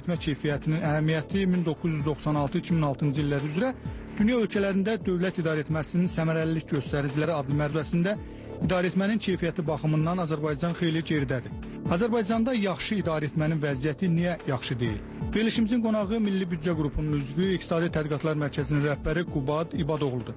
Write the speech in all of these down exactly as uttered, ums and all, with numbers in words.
idarəetmə keyfiyyətinin əhəmiyyəti min doqquz yüz doxsan altı iki min altıncı illər üzrə dünya ölkələrində dövlət idarəetməsinin səmərəlilik göstəriciləri adlı məruzəsində idarəetmənin keyfiyyəti baxımından Azərbaycan xeyli geridədir. Azərbaycanda yaxşı idarəetmənin vəziyyəti niyə yaxşı deyil? Verilişimizin qonağı Milli Büdcə Qrupunun üzvü, İqtisadi Tədqiqatlar Mərkəzinin rəhbəri Qubad İbadoğludur.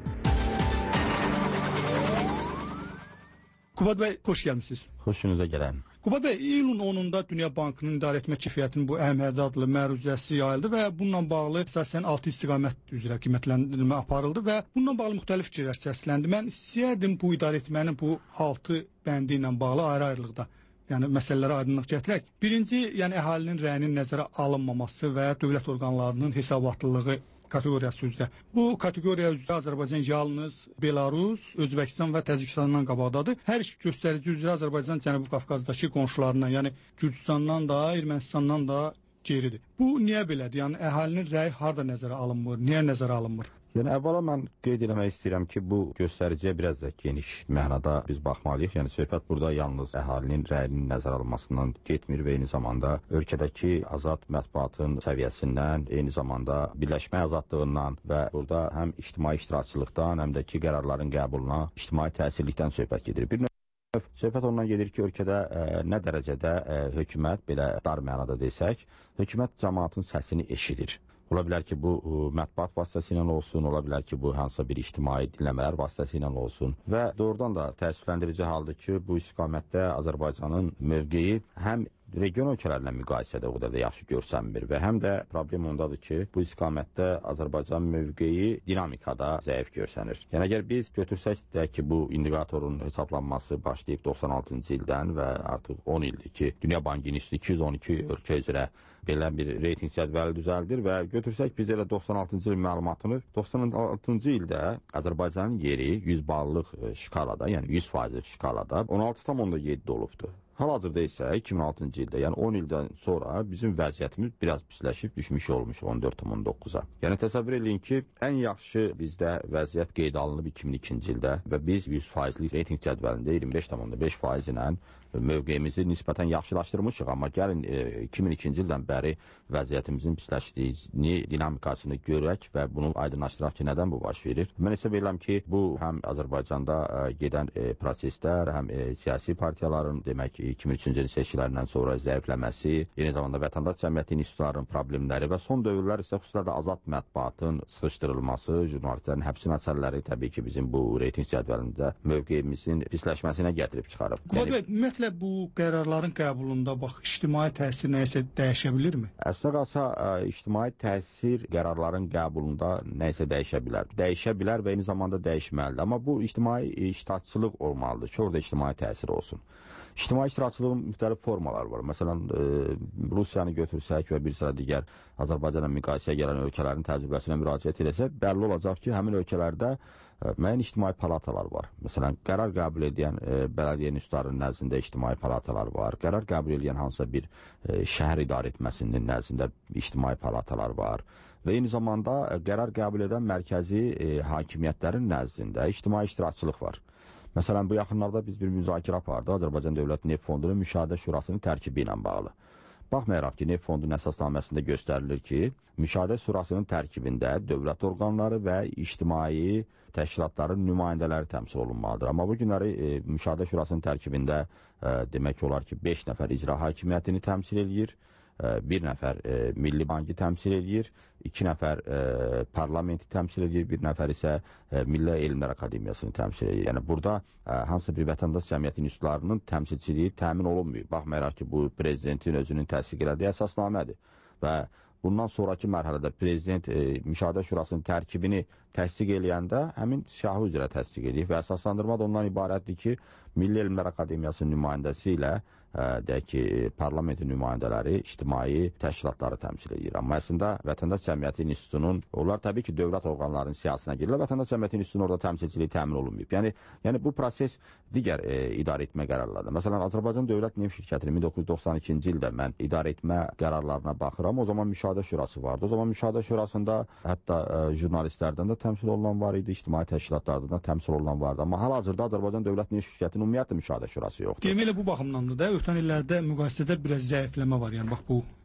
Qubad bəy, xoş gəlmişsiniz. Xoşunuza gələn. Qubad bəy, iyulun onunda Dünya Bankının idarəetmə keyfiyyətinin bu əhəmiyyətli adlı məruzəsi yayıldı və bununla bağlı əsasən altı istiqamət üzrə qiymətləndirmə aparıldı və bununla bağlı müxtəlif fikirlər səsləndi. Mən istəyərdim bu idarəetmənin bu altı bəndi ilə bağlı ayrı-ayrılıqda, yəni məsələlərə aydınlıq gətirək. Birinci, yəni əhalinin rəyinin nəzərə alınmaması və dövlət orqanlarının hesabatlılığı kateqoriyası üzrə. Bu kateqoriya üzrə Azərbaycan yalnız Belarus, Özbəkistan və Təcikistandan qabaqdadır. Hər iş göstərici üzrə Azərbaycan Cənubi Qafqazdakı qonşularından, yəni Gürcüstandan da, Ermənistandan da geridir. Bu niyə belədir? Yəni əhalinin rəyi harda nəzərə alınmır? Niyə nəzərə alınmır? Yəni əvvəla mən qeyd etmək istəyirəm ki, bu göstəriciyə biraz da geniş mənada biz baxmalıyıq. Yəni söhbət burada yalnız əhalinin rəyinin nəzərə alınmasından getmir və eyni zamanda ölkədəki azad mətbuatın səviyyəsindən, eyni zamanda birləşmə azadlığından və burada həm ictimai iştirakçılıqdan, həm də ki qərarların qəbuluna, ictimai təsirlikdən söhbət gedir. Bir növ söhbət ondan gedir ki, ölkədə ə, nə dərəcədə ə, hökumət, belə dar mənada desək, hökumət cəmaatın səsini eşidir. Ola bilər ki, bu mətbuat vasitəsilə olsun, ola bilər ki, bu hansısa bir ictimai dinləmələr vasitəsilə olsun. Və doğrudan da təəssüfləndirici haldır ki, bu istiqamətdə Azərbaycanın mövqeyi həm region ölkələrlə müqayisədə o qədər də yaxşı görsənmir və həm də problem ondadır ki, bu istiqamətdə Azərbaycan mövqeyi dinamikada zəif görsənir. Yəni əgər biz götürsək də ki, bu indikatorun hesablanması başlayıb doxsan altıncı ildən və artıq on ildir ki, Dünya Bankının üstü iki yüz on iki ölkə üzrə belə bir reyting cədvəli düzəldir və götürsək biz elə doxsan altıncı il məlumatını, doxsan altıncı ildə Azərbaycanın yeri yüz ballıq şkalada, yəni yüz faiz şkalada on altı tam yeddi olubdur. Hal-hazırda isə iki min altıncı ildə, yəni on ildən sonra bizim vəziyyətimiz biraz pisləşib düşmüş olmuş on dörd tam doqquza. Yəni təsəvvür edin ki, ən yaxşı bizdə vəziyyət qeyd alınıb iki min ikinci ildə və biz yüz faizlik reyting cədvəlində iyirmi beş tam beş faiz ilə mövqeyimizi nisbətən yaxşılaşdırmışıq. Amma gəlin iki min ikinci ildən bəri vəziyyətimizin pisləşdiyini, dinamikasını görək və bunu aydınlaşdıraq ki, nədən bu baş verir. Mən hesab edirəm ki, bu həm Azərbaycanda gedən proseslər, həm siyasi partiyaların demək ki, iki min üçüncü ilin seçkilərindən sonra zəifləməsi, eyni zamanda vətəndaş cəmiyyəti institutlarının problemləri və son dövrlər isə xüsusilə də azad mətbuatın sıxışdırılması, jurnalistlərin həbsi məsələləri təbii ki, bizim bu reyting cədvəlində mövqeyimizin pisləşməsinə gətirib çıxarıb. Qubad bəy, ümumiyyətlə bu qərarların qəbulunda bax, ictimai təsir nəyəsə dəyişə bilirmi? Əslində qalsa, ictimai təsir qərarların qəbulunda nəyəsə dəyişə bilər. Dəyişə bilər və eyni zamanda dəyişməlidir. Amma bu ictimai iştirakçılıq olmalıdır ki, orada ictimai təsir olsun. İctimai iştirakçılığın müxtəlif formaları var. Məsələn, e, Rusiyanı götürsək və bir sıra digər Azərbaycanla müqayisəyə gələn ölkələrin təcrübəsinə müraciət edəsə, bəlli olacaq ki, həmin ölkələrdə e, müəyyən ictimai palatalar var. Məsələn, qərar qəbul edən e, bələdiyyə institutlarının nəzdində ictimai palatalar var. Qərar qəbul edən hansısa bir e, şəhər idarə etməsinin nəzdində ictimai palatalar var. Və eyni zamanda e, qərar qəbul edən mərkəzi e, hakimiyyətlərin nəzdində ictimai iştirakçılıq var. Məsələn, bu yaxınlarda biz bir müzakirə apardıq Azərbaycan Dövlət Neft Fondunun Müşahidə Şurasının tərkibi ilə bağlı. Baxmayaraq ki, Neft Fondunun əsasnaməsində göstərilir ki, Müşahidə Şurasının tərkibində dövlət orqanları və ictimai təşkilatların nümayəndələri təmsil olunmalıdır. Amma bu günləri e, Müşahidə Şurasının tərkibində e, demək olar ki, beş nəfər icra hakimiyyətini təmsil edir, bir nəfər e, Milli Bankı təmsil edir, iki nəfər e, parlamenti təmsil edir, bir nəfər isə e, Milli Elmlər Akademiyasını təmsil edir. Yəni burada e, hansısa bir vətəndaş cəmiyyəti institutlarının təmsilçiliyi təmin olunmuyor. Baxmayaraq ki, bu prezidentin özünün təsdiq elədiyi əsasnamədir və bundan sonraki mərhələdə prezident e, Müşahidə Şurasının tərkibini təsdiq eləyəndə həmin siyahı üzrə təsdiq edir və əsaslandırma da ondan ibarətdir ki, Milli Elmlər Akademiyasının nümayəndəsi ilə ə, deyək ki, parlamentin nümayəndələri ictimai təşkilatları təmsil edir. Amma əslində Vətəndaş Cəmiyyəti İnstitutunun, onlar təbii ki, dövlət orqanlarının siyasına girirlər. Vətəndaş Cəmiyyəti İnstitutunun orada təmsilçiliyi təmin olunmayıb. Yəni, yəni bu proses digər e, idarə etmə qərarlarıdır. Məsələn, Azərbaycan Dövlət Neft Şirkətinin min doqquz yüz doxsan ikinci ildə mən idarə etmə qərarlarına baxıram. O zaman Müşahidə Şurası vardı. O zaman Müşahidə Şurasında hətta e, jurnalistlərdən də təmsil olunan var idi, ictimai təşkilatlardan da təmsil olunan vardı. Amma hal-hazırda Azərbaycan Dövlət Neft Şirkətinin ümumiyyətlə Müşahidə Şurası yoxdur. Deməli bu baxımdandır da, ötən illərdə müqayisədə biraz zəifləmə var. Yəni bax bu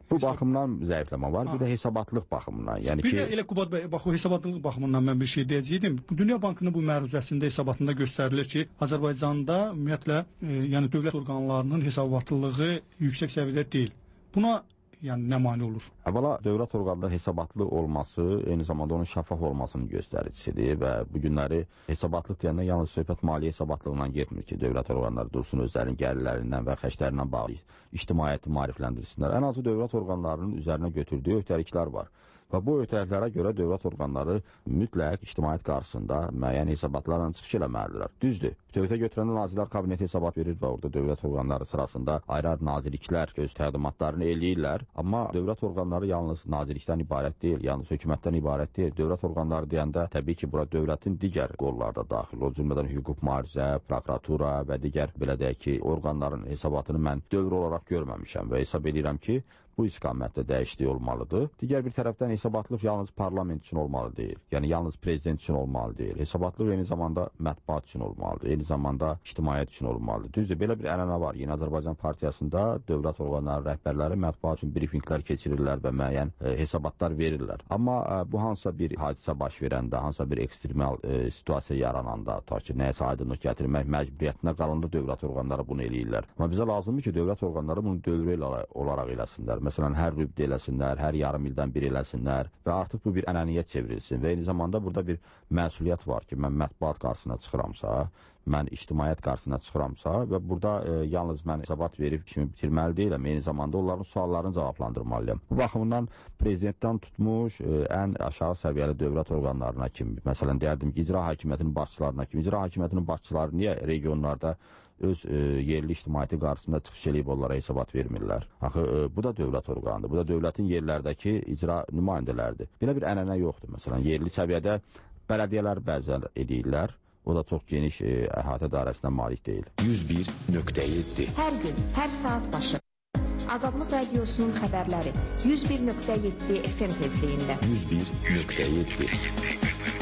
Bu baxımdan zəifləmə var, ha. Bir də hesabatlıq baxımından. Yəni bir ki, də elə Qubad bəy, bax o hesabatlıq baxımından mən bir şey deyəcəydim. Bu Dünya Bankının bu məruzəsində hesabatında göstərilir ki, Azərbaycanda ümumiyyətlə e, yəni dövlət orqanlarının hesabatlılığı yüksək səviyyədə deyil. Buna yəni nə mane olur? Əvvəla dövlət orqanında hesabatlı olması eyni zamanda onun şəffaf olmasının göstəricisidir və bu günləri hesabatlıq deyəndə yalnız söhbət maliyyə hesabatlığından getmir ki, dövlət orqanları dursun özlərinin gəlirlərindən və xərclərindən bağlı ictimaiyyəti maarifləndirsinlər. Ən azı dövlət orqanlarının üzərinə götürdüyü öhdəliklər var. Və bu öhdəliklərə görə dövlət orqanları mütləq ictimaiyyət qarşısında müəyyən hesabatlarla çıxış eləməlidirlər. Düzdür. Bütövlükdə götürəndə Nazirlər Kabineti hesabat verir və orada dövlət orqanları sırasında ayrı-ayrı nazirliklər öz təqdimatlarını eləyirlər. Amma dövlət orqanları yalnız nazirlikdən ibarət deyil, yalnız hökumətdən ibarət deyil. Dövlət orqanları deyəndə təbii ki, bura dövlətin digər qolları da daxil. O cümlədən hüquq mühafizə, prokuratura və digər belə deyək ki, orqanların hesabatını mən dövr olaraq görməmişəm və hesab edirəm ki, bu istiqamətdə dəyişiklik olmalıdır. Digər bir tərəfdən hesabatlıq yalnız parlament üçün olmalı deyil. Yəni yalnız prezident üçün olmalı deyil. Hesabatlıq eyni zamanda mətbuat üçün olmalıdır. Eyni zamanda ictimaiyyət üçün olmalıdır. Düzdür, belə bir ənənə var. Yeni Azərbaycan Partiyasında dövlət orqanları rəhbərləri mətbuat üçün brifinqlər keçirirlər və müəyyən e, hesabatlar verirlər. Amma e, bu hansısa bir hadisə baş verəndə, hansısa bir ekstremal e, situasiya yarananda, ta ki, nəyəsə aydınlıq gətirmək məcburiyyətinə qalanda dövlət orqanları bunu eləyirlər. Amma bizə lazımdır ki, dövlət orqanları bunu dövrü olaraq eləsinlər. Məsələn, hər rübdə eləsinlər, hər yarım ildən bir eləsinlər və artıq bu bir ənəniyyə çevrilsin və eyni zamanda burada bir məsuliyyət var ki, mən mətbuat qarşısına çıxıramsa, mən ictimaiyyət qarşısına çıxıramsa və burada e, yalnız mən hesabat verib kimi bitirməli deyiləm, eyni zamanda onların suallarını cavablandırmalıyam. Bu baxımdan prezidentdən tutmuş e, ən aşağı səviyyəli dövlət orqanlarına kimi, məsələn deyərdim ki, icra hakimiyyətinin başçılarına kimi, icra hakimiyyətinin başçıları niyə regionlarda öz e, yerli ictimaiyyəti qarşısında çıxış eləyib onlara hesabat vermirlər. Axı e, bu da dövlət orqanıdır. Bu da dövlətin yerlərdəki icra nümayəndələridir. Belə bir ənənə yoxdur. Məsələn, yerli səviyyədə bələdiyyələr bəzən edirlər. O da çox geniş e, əhatə dairəsinə malik deyil. yüz bir nöqtə yeddi. Hər gün, hər saat başı. Azadlıq Radiosunun xəbərləri yüz bir nöqtə yeddi F M tezliyində. yüz bir nöqtə yeddi.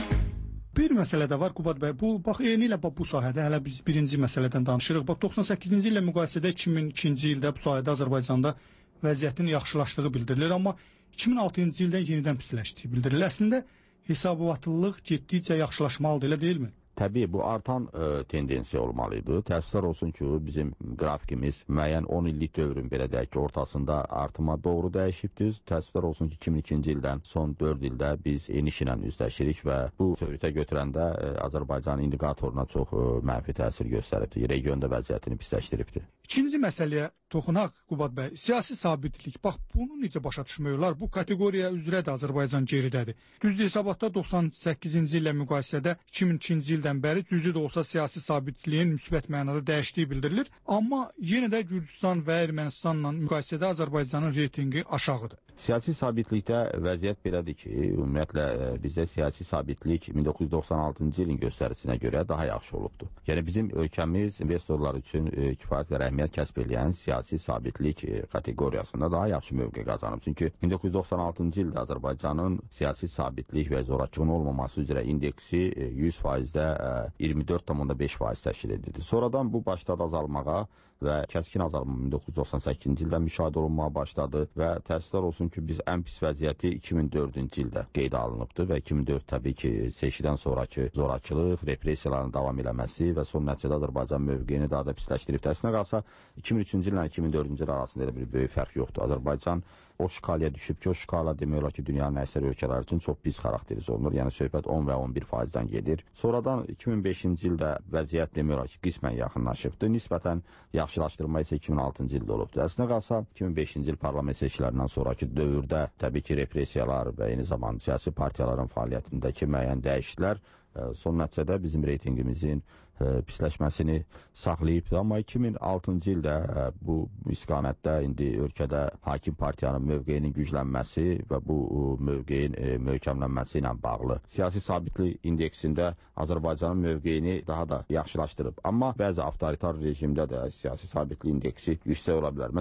Bir məsələ də var Qubad bəy. Bu bax eyni ilə bax bu sahədə hələ biz birinci məsələdən danışırıq. Bax doxsan səkkizinci illə müqayisədə iki min ikinci ildə bu sahədə Azərbaycanda vəziyyətin yaxşılaşdığı bildirilir, amma iki min altıncı ildən yenidən pisləşdiyi bildirilir. Əslində hesabatlılıq getdikcə yaxşılaşmalıdır, elə deyilmi? Təbii bu artan e, tendensiya olmalıydı. Təəssüflər olsun ki, bizim qrafikimiz müəyyən on illik dövrün belə deyək ki, ortasında artıma doğru dəyişibdir. Təəssüflər olsun ki, iki min ikinci ildən son dörd ildə biz eniş ilə üzləşirik və bu söhbətə götürəndə e, Azərbaycan indikatoruna çox e, mənfi təsir göstəribdir. Regionda vəziyyətini pisləşdiribdir. İkinci məsələyə toxunaq Qubad bəy. Siyasi sabitlik. Bax bunu necə başa düşmək olar? Bu kateqoriya üzrə də Azərbaycan geridədir. Düzdür, hesabatda doxsan səkkizinci illə müqayisədə iki min ikinci ildən bəri cüzi də olsa siyasi sabitliyin müsbət mənada dəyişdiyi bildirilir. Amma yenə də Gürcüstan və Ermənistanla müqayisədə Azərbaycanın reytinqi aşağıdır. Siyasi sabitlikdə vəziyyət belədir ki, ümumiyyətlə bizdə siyasi sabitlik min doqquz yüz doxsan altıncı ilin göstərisinə görə daha yaxşı olubdur. Yəni bizim ölkəmiz investorlar üçün e, kifayət qədər əhəmiyyət kəsb edən siyasi sabitlik e, kateqoriyasında daha yaxşı mövqe qazanıb. Çünki min doqquz yüz doxsan altıncı ildə Azərbaycanın siyasi sabitlik və zorakılığın olmaması üzrə indeksi e, yüz faizdə e, iyirmi dörd tam beş faiz təşkil edirdi. Sonradan bu başladı azalmağa və kəskin azalma min doqquz yüz doxsan səkkizinci ildə müşahidə olunmağa başladı və təəssüflər olsun ki, biz ən pis vəziyyəti iki min dördüncü ildə qeydə alınıbdır və iki min dörd təbii ki, seçkidən sonraki zorakılıq, repressiyaların davam eləməsi və son nəticədə Azərbaycan mövqeyini daha da pisləşdirib. Təəssüflə qalsa iki min üçüncü illə iki min dördüncü il arasında elə bir böyük fərq yoxdur. Azərbaycan o şkalaya düşüb ki, o şkala demək olar ki, dünyanın əksər ölkələri üçün çox pis xarakteriz olunur. Yəni söhbət on və on bir faizdən gedir. Sonradan iki min beşinci ildə vəziyyət demək olar ki, qismən yaxınlaşıbdır. Nisbətən yaxşılaşdırma isə iki min altıncı ildə olubdur. Əslində qalsa iki min beşinci il parlament seçkilərindən sonraki dövrdə təbii ki, repressiyalar və eyni zamanda siyasi partiyaların fəaliyyətindəki müəyyən dəyişikliklər son nəticədə bizim reytingimizin pisləşməsini saxlayıbdır. Amma iki min altıncı ildə bu istiqamətdə indi ölkədə hakim partiyanın mövqeyinin güclənməsi və bu mövqeyin möhkəmlənməsi ilə bağlı siyasi sabitlik indeksində Azərbaycanın mövqeyini daha da yaxşılaşdırıb. Amma bəzi avtoritar rejimdə də siyasi sabitlik indeksi yüksək ola bilər. Məsələn,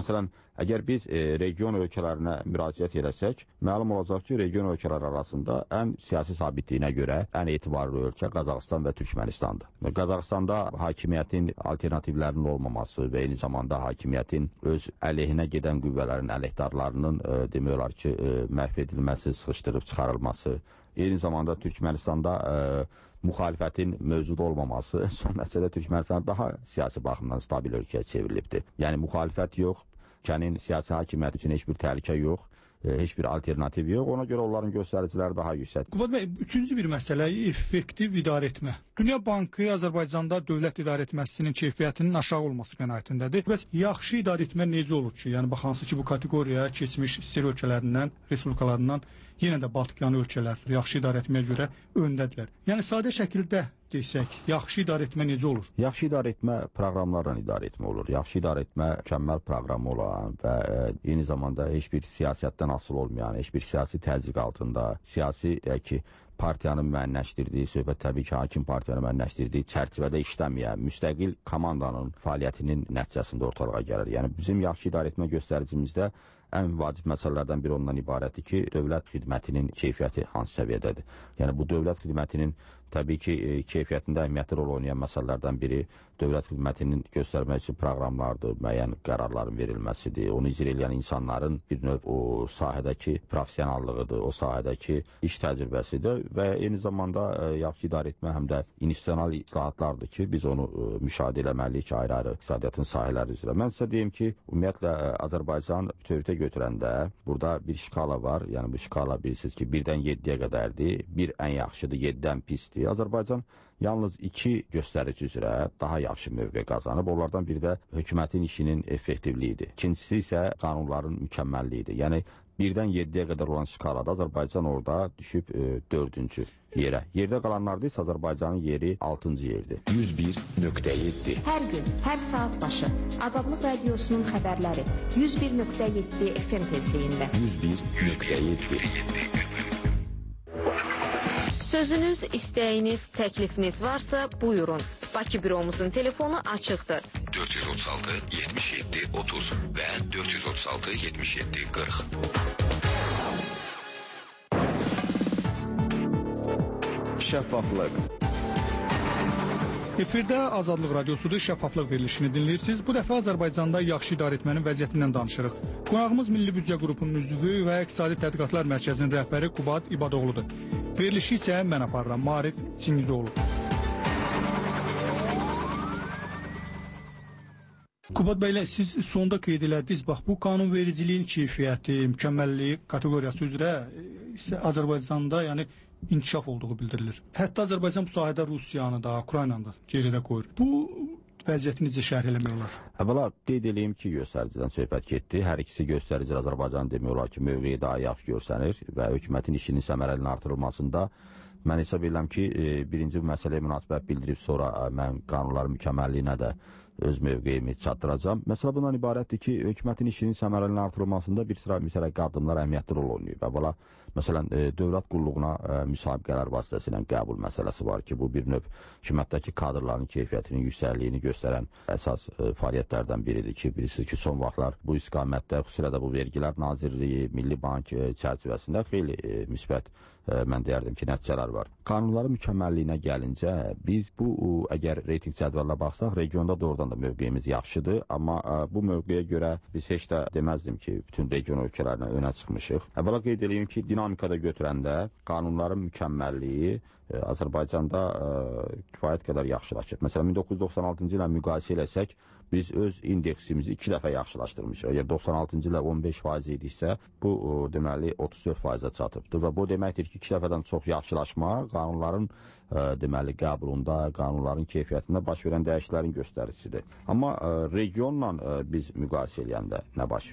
Əgər biz e, region ölkələrinə müraciət eləsək, məlum olacaq ki, region ölkələri arasında ən siyasi sabitliyinə görə ən etibarlı ölkə Qazaxıstan və Türkmenistandır. Qazaxıstanda hakimiyyətin alternativlərinin olmaması və eyni zamanda hakimiyyətin öz əleyhinə gedən qüvvələrin əleyhdarlarının e, demək olar ki, e, məhv edilməsi, sıxışdırıb çıxarılması, eyni zamanda Türkmenistanda e, müxalifətin mövcud olmaması son nəticədə Türkmenistan daha siyasi baxımdan stabil ölkəyə çevrilibdir. Yəni müxalifət yox, ölkənin siyasi hakimiyyəti üçün heç bir təhlükə yox, e, heç bir alternativ yox. Ona görə onların göstəriciləri daha yüksək. Qubad bəy, üçüncü bir məsələ effektiv idarə etmə. Dünya Bankı Azərbaycanda dövlət idarə etməsinin keyfiyyətinin aşağı olması qənaətindədir. Bəs yaxşı idarə etmə necə olur ki? Yəni baxansı ki, bu kateqoriyaya keçmiş SSR ölkələrindən, respublikalarından yenə də Baltikyanı ölkələr yaxşı idarə etməyə görə öndədirlər. Yəni sadə şəkildə desək, yaxşı idarə etmə necə olur? Yaxşı idarə etmə proqramlarla idarə etmə olur. Yaxşı idarə etmə mükəmməl proqramı olan və e, eyni zamanda heç bir siyasətdən asılı olmayan, heç bir siyasi təzyiq altında, siyasi e, ki, partiyanın müəyyənləşdirdiyi, söhbət təbii ki, hakim partiyanın müəyyənləşdirdiyi çərçivədə işləməyən, müstəqil komandanın fəaliyyətinin nəticəsində ortalığa gəlir. Yəni bizim yaxşı idarə etmə göstəricimizdə ən vacib məsələlərdən biri ondan ibarətdir ki, dövlət xidmətinin keyfiyyəti hansı səviyyədədir? Yəni bu dövlət xidmətinin təbii ki, keyfiyyətində əhəmiyyətli rol oynayan məsələlərdən biri dövlət xidmətinin göstərmək üçün proqramlardır, müəyyən qərarların verilməsidir. Onu icra edən insanların bir növ o sahədəki professionallığıdır, o sahədəki iş təcrübəsidir və eyni zamanda yaxşı idarə etmə həm də institusional islahatlardır ki, biz onu müşahidə eləməliyik ki, ayrı-ayrı iqtisadiyyatın sahələri üzrə. Mən sizə deyim ki, ümumiyyətlə Azərbaycan bütövlükdə götürəndə burada bir şkala var. Yəni bu şkala bilirsiniz ki, birdən yeddiyə qədərdir. Bir ən yaxşıdır, yeddidən pisdir. Azərbaycan yalnız iki göstərici üzrə daha yaxşı mövqe qazanıb. Onlardan biri də hökumətin işinin effektivliyidir. İkincisi isə qanunların mükəmməlliyidir. Yəni birdən yeddiyə qədər olan şkalada Azərbaycan orada düşüb e, dördüncü yerə. Yerdə qalanlarda isə Azərbaycanın yeri altıncı yerdir. yüz bir nöqtə yeddi. Hər gün, hər saat başı Azadlıq Radiosunun xəbərləri yüz bir nöqtə yeddi F M tezliyində. yüz bir nöqtə yeddi. Sözünüz, istəyiniz, təklifiniz varsa buyurun. Bakı büromuzun telefonu açıqdır. dörd yüz otuz altı yetmiş yeddi otuz və dörd yüz otuz altı yetmiş yeddi qırx. Şəffaflıq. Efirdə Azadlıq Radiosudur, şəffaflıq verilişini dinləyirsiniz. Bu dəfə Azərbaycanda yaxşı idarə etmənin vəziyyətindən danışırıq. Qonağımız Milli Büdcə Qrupunun üzvü və İqtisadi Tədqiqatlar Mərkəzinin rəhbəri Qubad İbadoğludur. Verilişi isə mən aparıram, Maarif Çingizoğlu. Qubad bəylə, siz sonda qeyd elədiniz, bax bu qanunvericiliyin keyfiyyəti, mükəmməlliyi kateqoriyası üzrə Azərbaycanda yəni inkişaf olduğu bildirilir. Hətta Azərbaycan bu sahədə Rusiyanı da, Ukraynanı da geridə qoyur. Bu vəziyyəti necə şərh eləmək olar? Əvvəla qeyd edeyim ki, göstəricidən söhbət getdi. Hər ikisi göstərici Azərbaycan demək olar ki, mövqeyi daha yaxşı görsənir və hökumətin işinin səmərəlinin artırılmasında mən hesab edirəm ki, birinci bu məsələyə münasibət bildirib sonra mən qanunların mükəmməlliyinə də öz mövqeyimi çatdıracağam. Məsələ bundan ibarətdir ki, hökumətin işinin səmərəlinin artırılmasında bir sıra mütərəqqi addımlar əhəmiyyətli rol oynayıb. Əvvəla, məsələn, dövlət qulluğuna müsabiqələr vasitəsilə qəbul məsələsi var ki, bu bir növ hökumətdəki kadrların keyfiyyətinin yüksəkliyini göstərən əsas fəaliyyətlərdən biridir ki, bilirsiniz ki, son vaxtlar bu istiqamətdə, xüsusilə də bu vergilər Nazirliyi, Milli Bank çərçivəsində xeyli müsbət, mən deyərdim ki, nəticələr var. Qanunların mükəmməlliyinə gəlincə, biz bu, əgər reyting cədvəlinə baxsaq, regionda doğrudan da mövqeyimiz yaxşıdır, amma bu mövqeyə görə biz heç də deməzdim ki, bütün region ölkələrinə önə çıxmışıq. Əvvəla qeyd edeyim ki, dinamikada götürəndə qanunların mükəmməlliyi Azərbaycanda kifayət qədər yaxşılaşıb. Məsələn, min doqquz yüz doxsan altıncı ilə müqayisə eləsək, biz öz indeksimizi iki dəfə yaxşılaşdırmışıq. Əgər doxsan altıncı ilə on beş faiz idisə, bu deməli otuz dörd faizə çatıbdır və bu deməkdir ki, iki dəfədən çox yaxşılaşma qanunların deməli qəbulunda, qanunların keyfiyyətində baş verən dəyişikliklərin göstəricisidir. Amma regionla biz müqayisə eləyəndə nə baş verir?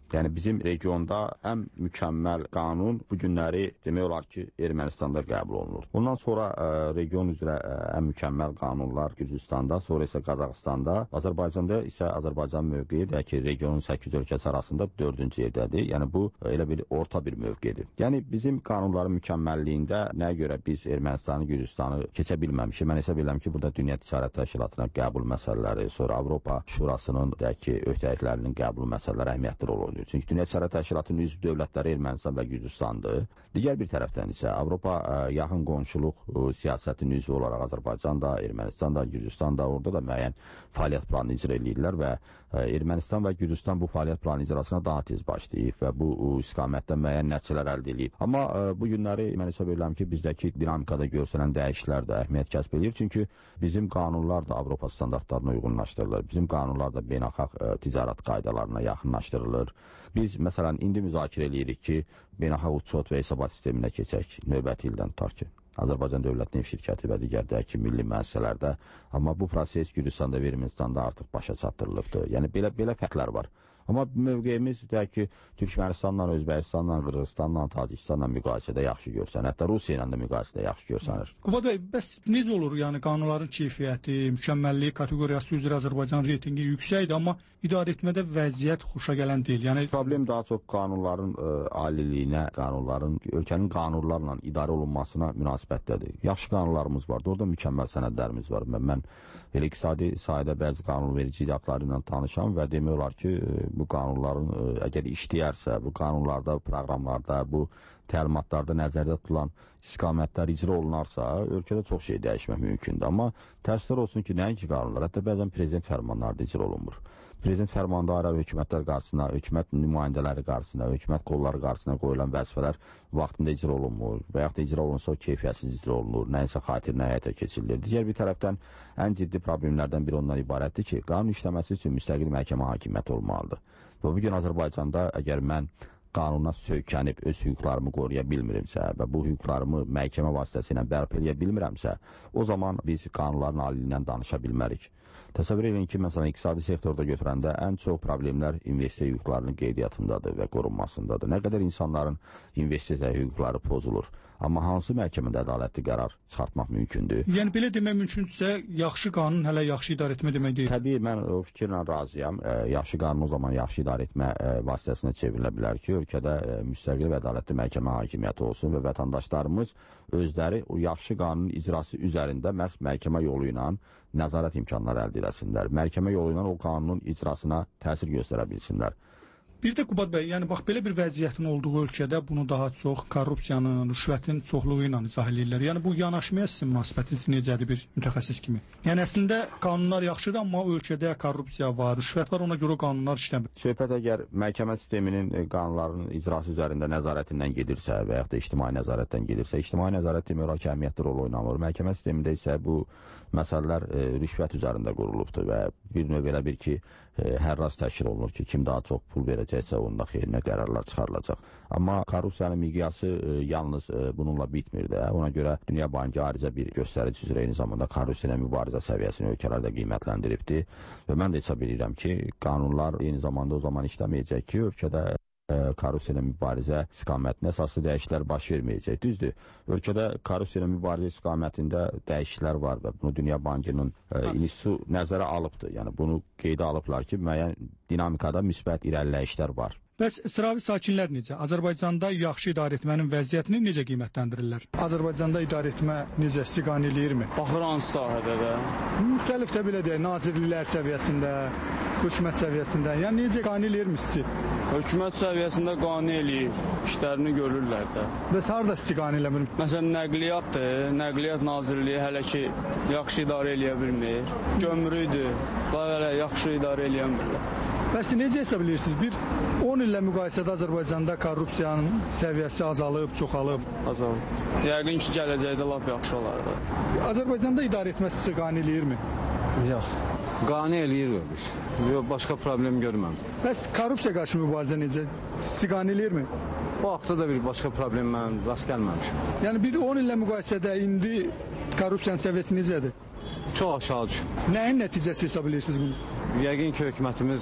Yəni bizim regionda ən mükəmməl qanun bu günləri demək olar ki, Ermənistanda qəbul olunur. Bundan sonra ə, region üzrə ə, ən mükəmməl qanunlar Gürcüstanda, sonra isə Qazaxıstanda, Azərbaycanda isə Azərbaycan mövqeyi deyək ki, regionun səkkiz ölkəsi arasında dördüncü yerdədir. Yəni bu elə bir orta bir mövqedir. Yəni bizim qanunların mükəmməlliyində nəyə görə biz Ermənistanı, Gürcüstanı keçə bilməmişik? Mən hesab edirəm ki, burada Dünya Ticarət Təşkilatına qəbul məsələləri, sonra Avropa Şurasının deyək ki, öhdəliklərinin qəbul məsələləri əhəmiyyətli rol oynayır. Çünki Dünya Ticarət Təşkilatının üzv dövlətləri Ermənistan və Gürcüstandır. Digər bir tərəfdən isə Avropa ə, yaxın qonşuluq ə, siyasətinin üzvü olaraq Azərbaycan da, Ermənistan da, Gürcüstan da orada da müəyyən fəaliyyət planını icra edirlər və ə, Ermənistan və Gürcüstan bu fəaliyyət planı icrasına daha tez başlayıb və bu ə, istiqamətdə müəyyən nəticələr əldə edib. Amma ə, bu günləri mən hesab edirəm ki, bizdəki dinamikada görsənən dəyişikliklər də əhəmiyyət kəsb edir. Çünki bizim qanunlar da Avropa standartlarına uyğunlaşdırılır. Bizim qanunlar da beynəlxalq ə, ticarət qaydalarına yaxınlaşdırılır. Biz məsələn indi müzakirə edirik ki, beynəlxalq uçot və hesabat sisteminə keçək növbəti ildən tutaq ki. Azərbaycan Dövlət Neft Şirkəti və digər deyək ki, milli müəssisələrdə, amma bu proses Gürcüstanda və Ermənistanda artıq başa çatdırılıbdır. Yəni belə belə fərqlər var. Amma mövqeyimiz deyək ki, Türkmenistanla, Özbəkistanla, Qırğızstanla, Tacikistanla müqayisədə yaxşı görsənir. Hətta Rusiya ilə də müqayisədə yaxşı görsənir. Qubad bəy, bəs necə olur? Yəni qanunların keyfiyyəti, mükəmməlliyi kateqoriyası üzrə Azərbaycan reytingi yüksəkdir, amma idarə etmədə vəziyyət xoşa gələn deyil. Yəni problem daha çox qanunların ə, aliliyinə, qanunların ölkənin qanunlarla idarə olunmasına münasibətdədir. Yaxşı qanunlarımız var, orada mükəmməl sənədlərimiz var. Mən, mən elə iqtisadi sahədə bəzi qanunvericilik aktları ilə tanışam və demək olar ki, bu qanunların ə, əgər işləyərsə, bu qanunlarda, proqramlarda, bu təlimatlarda nəzərdə tutulan istiqamətlər icra olunarsa, ölkədə çox şey dəyişmək mümkündür. Amma təəssüflər olsun ki, nəinki qanunlar, hətta bəzən prezident fərmanları da icra olunmur. Prezident fərmanında ayrı hökumətlər qarşısına, hökumət nümayəndələri qarşısına, hökumət qolları qarşısına qoyulan vəzifələr vaxtında icra olunmur və yaxud da icra olunsa o keyfiyyətsiz icra olunur, nəyinsə xatirinə həyata keçirilir. Digər bir tərəfdən ən ciddi problemlərdən biri ondan ibarətdir ki, qanun işləməsi üçün müstəqil məhkəmə hakimiyyəti olmalıdır. Və bugün Azərbaycanda əgər mən qanuna söykənib öz hüquqlarımı qoruya bilmirimsə və bu hüquqlarımı məhkəmə vasitəsilə bərpa edə bilmirəmsə, o zaman biz qanunların aliliyindən danışa bilmərik. Təsəvvür edin ki, məsələn, iqtisadi sektorda götürəndə ən çox problemlər investisiya hüquqlarının qeydiyyatındadır və qorunmasındadır. Nə qədər insanların investisiya hüquqları pozulur. Amma hansı məhkəmədə ədalətli qərar çıxartmaq mümkündür? Yəni belə demək mümkündürsə, yaxşı qanun hələ yaxşı idarə etmə demək deyil. Təbii, mən o fikirlə razıyam. E, yaxşı qanun o zaman yaxşı idarə etmə e, vasitəsinə çevrilə bilər ki, ölkədə e, müstəqil və ədalətli məhkəmə hakimiyyəti olsun və vətəndaşlarımız özləri o yaxşı qanunun icrası üzərində məhz məhkəmə yolu ilə nəzarət imkanları əldə edəsinlər. Məhkəmə yolu ilə o qanunun icrasına təsir göstərə bilsinlər. Bir də Qubad bəy, yəni bax belə bir vəziyyətin olduğu ölkədə bunu daha çox korrupsiyanın, rüşvətin çoxluğu ilə izah edirlər. Yəni bu yanaşmaya sizin münasibətiniz necədir bir mütəxəssis kimi? Yəni əslində qanunlar yaxşıdır, amma ölkədə korrupsiya var, rüşvət var, ona görə qanunlar işləmir. Söhbət əgər məhkəmə sisteminin qanunların icrası üzərində nəzarətindən gedirsə və yaxud da ictimai nəzarətdən gedirsə, ictimai nəzarət demək olar ki, əhəmiyyətli rol oynamır. Məhkəmə sistemində isə bu məsələlər e, rüşvət üzərində qurulubdur və bir növ elə bir ki, e, hər raz təşkil olunur ki, kim daha çox pul verəcəksə, onda xeyrinə qərarlar çıxarılacaq. Amma korrupsiyanın miqyası e, yalnız e, bununla bitmir də. Ona görə Dünya Bankı ayrıca bir göstərici üzrə eyni zamanda korrupsiya mübarizə səviyyəsini ölkələrdə qiymətləndiribdir. Və mən də hesab edirəm ki, qanunlar eyni zamanda o zaman işləməyəcək ki, ölkədə korrupsiya ilə mübarizə istiqamətində əsaslı dəyişikliklər baş verməyəcək. Düzdür, ölkədə korrupsiya ilə mübarizə istiqamətində dəyişikliklər var və bunu Dünya Bankının institutu nəzərə alıbdır. Yəni bunu qeydə alıblar ki, müəyyən dinamikada müsbət irəliləyişlər var. Bəs sıravi sakinlər necə? Azərbaycanda yaxşı idarə etmənin vəziyyətini necə qiymətləndirirlər? Azərbaycanda idarə etmə necə istiqan eləyirmi? Baxır hansı sahədə də? Müxtəlif də belə deyək, nazirliklər səviyyəsində, hökumət səviyyəsində. Yəni necə qane eləyirmi sizi? Hökumət səviyyəsində qane eləyir, işlərini görürlər də. Bəs harada istiqan eləmir? Məsələn, nəqliyyatdır, Nəqliyyat Nazirliyi hələ ki yaxşı idarə eləyə bilmir. Gömrüydür, daha hələ yaxşı idarə eləyə bilmirlər. Bəs necə hesab edirsiniz? Bir on illə müqayisədə Azərbaycanda korrupsiyanın səviyyəsi azalıb, çoxalıb. Azalıb. Yəqin ki, gələcəkdə lap yaxşı olardı. Azərbaycanda idarə etmə sizi qane eləyirmi? Yox. Qane eləyir biz. Yox, başqa problem görməm. Bəs korrupsiya qarşı mübarizə necə? Sizi qane eləyirmi? Bu haqda da bir başqa problem mən rast gəlməmişim. Yəni bir on illə müqayisədə indi korrupsiyanın səviyyəsi necədir? Çox aşağı düşüb. Nəyin nəticəsi hesab edirsiniz bunu? Yəqin ki, hökumətimiz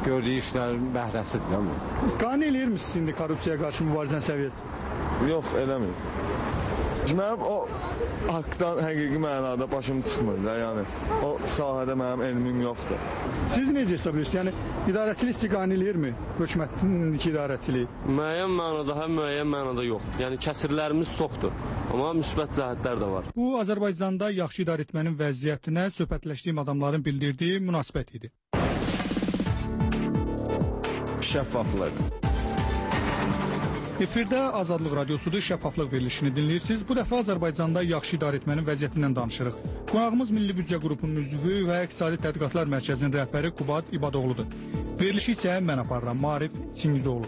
gördüyü işlərin bəhrəsidir. Qane eləyir misiniz indi korrupsiyaya qarşı mübarizənin səviyyəsi? Yox, eləmir. Mənim o haqdan həqiqi mənada başım çıxmır da, yəni o sahədə mənim elmim yoxdur. Siz necə hesab edirsiniz? Yəni idarəçilik sizi qane eləyirmi? Hökumətin idarəçiliyi? Müəyyən mənada, həm müəyyən mənada yox. Yəni kəsirlərimiz çoxdur, amma müsbət cəhətlər də var. Bu Azərbaycanda yaxşı idarə etmənin vəziyyətinə söhbətləşdiyim adamların bildirdiyi münasibət idi. Şəffaflıq. Efirdə Azadlıq Radiosudur, şəffaflıq verilişini dinləyirsiniz. Bu dəfə Azərbaycanda yaxşı idarə etmənin vəziyyətindən danışırıq. Qonağımız Milli Büdcə Qrupunun üzvü və İqtisadi Tədqiqatlar Mərkəzinin rəhbəri Qubad İbadoğludur. Verilişi isə mən aparıram, Maarif Çingizoğlu.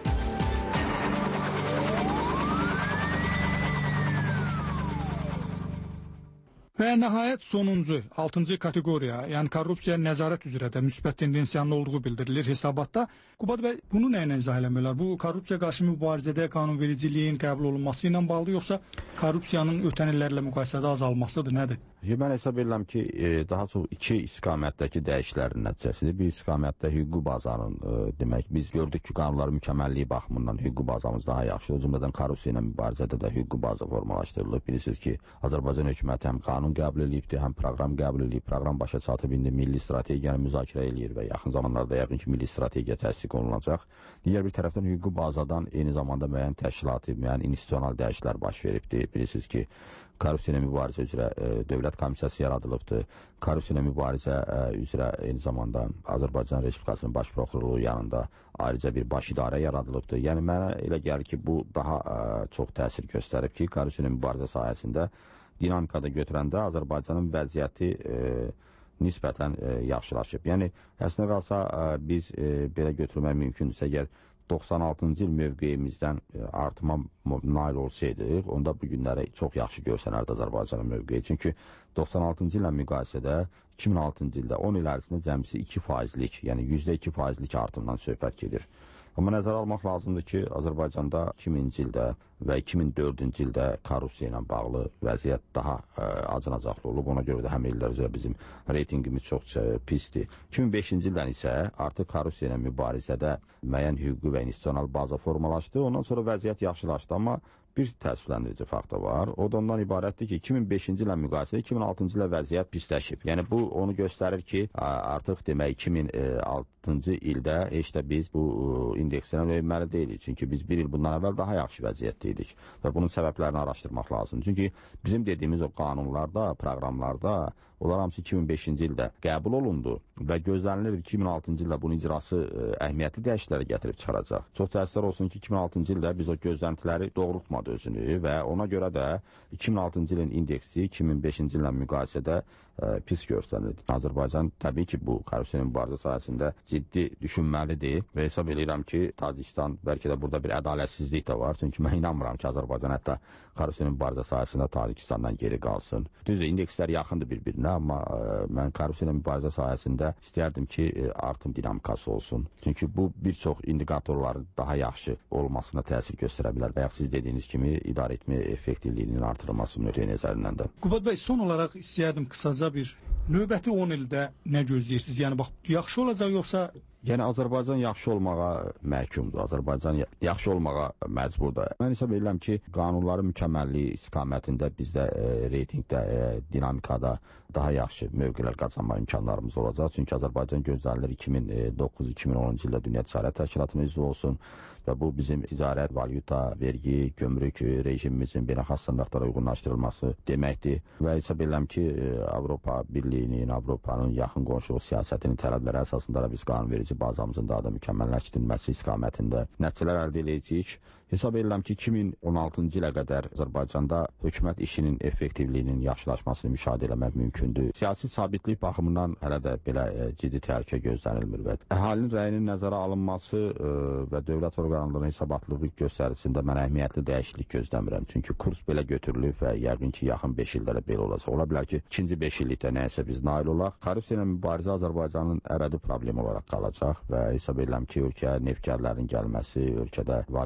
Və nəhayət sonuncu, altıncı kateqoriya, yəni korrupsiya nəzarət üzrə də müsbət tendensiyanın olduğu bildirilir hesabatda. Qubad bəy, bunu nə ilə izah eləmək olar? Bu korrupsiya qarşı mübarizədə qanunvericiliyin qəbul olunması ilə bağlı, yoxsa korrupsiyanın ötən illərlə müqayisədə azalmasıdır, nədir? Mən hesab edirəm ki, daha çox iki istiqamətdəki dəyişiklərin nəticəsidir. Bir istiqamətdə hüquqi bazanın, demək, biz gördük ki, qanunların mükəmməlliyi baxımından hüquqi bazamız daha yaxşı. O cümlədən korrupsiya ilə mübarizədə də hüquqi baza formalaşdırılıb. Bilirsiniz ki, Azərbaycan hökuməti həm qanun qəbul edibdir, həm proqram qəbul edib. Proqram başa çatıb indi milli strategiyanı müzakirə edir və yaxın zamanlarda yəqin ki, milli strategiya təsdiq olunacaq. Digər bir tərəfdən hüquqi bazadan eyni zamanda müəyyən təşkilati, müəyyən institusional dəyişikliklər baş veribdir. Bilirsiniz ki, korrupsiya ilə mübarizə üzrə e, dövlət komissiyası yaradılıbdır. Korrupsiya ilə mübarizə e, üzrə eyni zamanda Azərbaycan Respublikasının baş prokurorluğu yanında ayrıca bir baş idarə yaradılıbdır. Yəni mənə elə gəlir ki, bu daha e, çox təsir göstərib ki, korrupsiya ilə mübarizə sahəsində dinamikada götürəndə Azərbaycanın vəziyyəti e, nisbətən e, yaxşılaşıb. Yəni əslində qalsa e, biz e, belə götürmək mümkündürsə, əgər doxsan altıncı il mövqeyimizdən artıma nail olsaydıq, onda bu günləri çox yaxşı görsənərdi Azərbaycanın mövqeyi. Çünki doxsan altıncı illə müqayisədə iki min altıncı ildə on il ərzində cəmsi iki faizlik, yəni yüzdə iki faizlik artımdan söhbət gedir. Amma nəzərə almaq lazımdır ki, Azərbaycanda iki minci ildə və iki min dördüncü ildə korrupsiya ilə bağlı vəziyyət daha ə, acınacaqlı olub. Ona görə də həm illər üzrə bizim reytingimiz çox pisdir. iki min beşinci ildən isə artıq korrupsiya ilə mübarizədə müəyyən hüquqi və institusional baza formalaşdı. Ondan sonra vəziyyət yaxşılaşdı, amma bir təəssüfləndirici faktor var. O da ondan ibarətdir ki, iki min beşinci ilə müqayisədə iki min altıncı ilə vəziyyət pisləşib. Yəni bu onu göstərir ki, artıq demək iki min altıncı ildə heç də biz bu indeksdən öyünməli deyilik. Çünki biz bir il bundan əvvəl daha yaxşı vəziyyətdə idik və bunun səbəblərini araşdırmaq lazımdır. Çünki bizim dediyimiz o qanunlarda, proqramlarda onlar hamısı iki min beşinci ildə qəbul olundu və gözlənilir iki min altıncı ildə bunun icrası ə, əhəmiyyətli dəyişiklikləri gətirib çıxaracaq. Çox təəssüflər olsun ki, iki min altıncı ildə biz o gözləntiləri doğrultmadı özünü və ona görə də iki min altıncı ilin indeksi iki min beşinci illə müqayisədə ə, pis görsənir. Azərbaycan təbii ki, bu korrupsiya mübarizə sahəsində ciddi düşünməlidir və hesab edirəm ki, Tacikistan bəlkə də burada bir ədalətsizlik də var. Çünki mən inanmıram ki, Azərbaycan hətta korrupsiya mübarizə sahəsində Tacikistandan geri qalsın. Düzdür, indekslər yaxındır bir-birinə, amma ə, mən korrupsiya mübarizə sahəsində istəyərdim ki, ə, artım dinamikası olsun. Çünki bu bir çox indikatorların daha yaxşı olmasına təsir göstərə bilər və ya siz dediyiniz kimi idarə etmə effektivliyinin artırılması nöqteyi nəzərindən də. Qubad bəy, son olaraq istəyərdim qısaca bir növbəti on ildə nə gözləyirsiniz? Yəni bax, yaxşı olacaq yoxsa? Yəni Azərbaycan yaxşı olmağa məhkumdur. Azərbaycan yaxşı olmağa məcburdur. Mən hesab edirəm ki, qanunların mükəmməlliyi istiqamətində bizdə e, reytingdə, e, dinamikada daha yaxşı mövqelər qazanma imkanlarımız olacaq. Çünki Azərbaycan gözlənilir iki min doqquz iki min onuncu ildə Dünya Ticarət Təşkilatının üzvü olsun və bu bizim ticarət, valyuta, vergi, gömrük rejimimizin beynəlxalq standartlara uyğunlaşdırılması deməkdir. Və hesab edirəm ki, Avropa Birliyinin, Avropanın yaxın qonşuluq siyasətinin tələbləri əsasında da biz qanunverici bazamızın daha da mükəmməlləşdirilməsi istiqamətində nəticələr əldə edəcəyik. Hesab edirəm ki, iki min on altıncı ilə qədər Azərbaycanda hökumət işinin effektivliyinin yaxşılaşmasını müşahidə etmək mümkündür. Siyasi sabitlik baxımından hələ də belə e, ciddi təhlükə gözlənilmir və əhalinin rəyinin nəzərə alınması e, və dövlət orqanlarının hesabatlığı göstərisində mən əhəmiyyətli dəyişiklik gözləmirəm. Çünki kurs belə götürülüb və yəqin ki, yaxın beş ildə belə olacaq. Ola bilər ki, ikinci beş illikdə nəyəsə biz nail olaq. Korrupsiya ilə mübarizə Azərbaycanın əbədi problemi olaraq qalacaq və hesab edirəm ki, ölkəyə neftkarların gəlməsi, ölkədə valyuta hasıl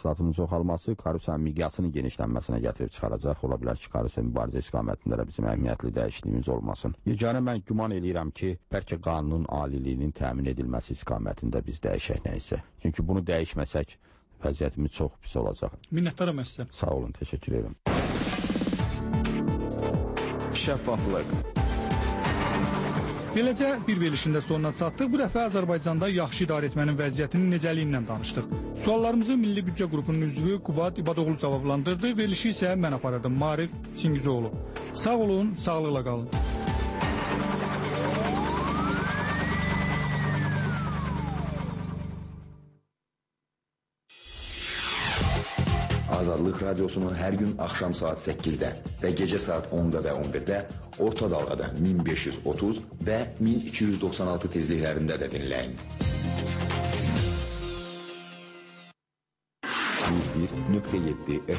təchizatının çoxalması korrupsiyanın miqyasının genişlənməsinə gətirib çıxaracaq. Ola bilər ki, korrupsiya mübarizə istiqamətində də bizim əhəmiyyətli dəyişikliyimiz olmasın. Yeganə mən güman eləyirəm ki, bəlkə qanunun aliliyinin təmin edilməsi istiqamətində biz dəyişək nəysə. Çünki bunu dəyişməsək vəziyyətimiz çox pis olacaq. Minnətdaram sizə. Sağ olun, təşəkkür edirəm. Şəffaflıq. Beləcə bir verilişin də sonuna çatdıq. Bu dəfə Azərbaycanda yaxşı idarə etmənin vəziyyətinin necəliyindən danışdıq. Suallarımızı Milli Büdcə Qrupunun üzvü Qubad İbadoğlu cavablandırdı. Verilişi isə mən aparırdım. Marif Çingizoğlu. Sağ olun, sağlıqla qalın. Azadlıq Radiosu'nun hər gün axşam saat səkkizdə və gecə saat onda və on birdə orta dalğada min beş yüz otuz və min iki yüz doxsan altı tezliklərində də dinləyin. yüz bir nöqtə yeddi